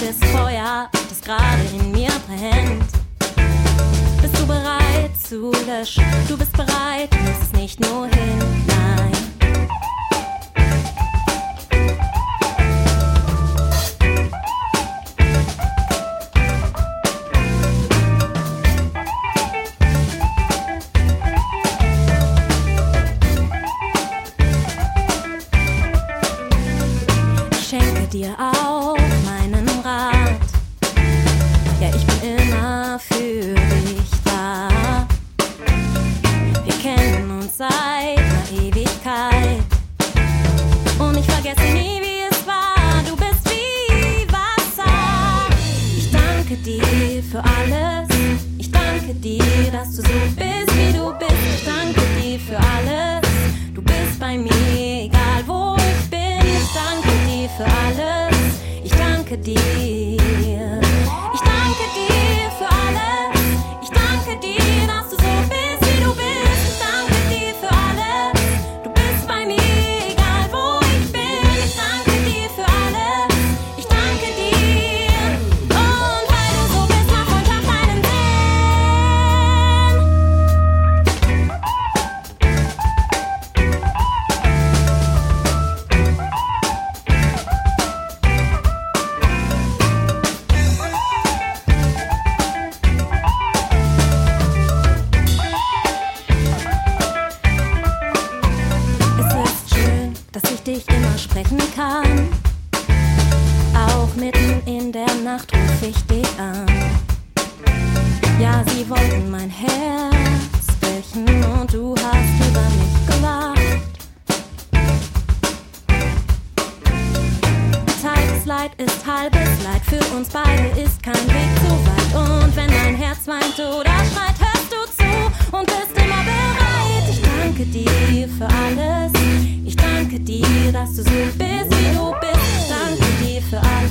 ewiges Feuer, das gerade in mir brennt. Bist du bereit zu löschen? Du bist bereit, du musst es nicht nur hin, nein. Ich schenke dir auch meinen Rat. Ja, ich bin immer für dich da. Wir kennen uns seit einer Ewigkeit. Und ich vergesse nie, wie es war. Du bist wie Wasser. Ich danke dir für alles. Ich danke dir, dass du so bist, wie du bist. Ich danke dir für alles. Du bist bei mir, egal wo ich bin. Ich danke dir für alles. Ich danke dir. Ich danke dir für alles. Ich danke dir, dass du so bist, wie du bist. Ich danke dir für alles. Du bist bei mir, egal wo ich bin. Ich danke dir für alles. Ich danke dir. Und weil du so bist, macht Freundschaft einen Sinn. Es ist schön, dass ich dich immer sprechen kann. Auch mitten in der Nacht ruf ich dich an. Ja, sie wollten mein Herz brechen und du hast über mich gewacht. Teils Leid ist halbes Leid, für uns beide ist kein Weg zu weit. Und wenn dein Herz weint oder schreit, hörst du zu und bist immer bereit. Ich danke dir für alles. Ich danke dir, dass du so bist, wie du bist. Ich danke dir für alles.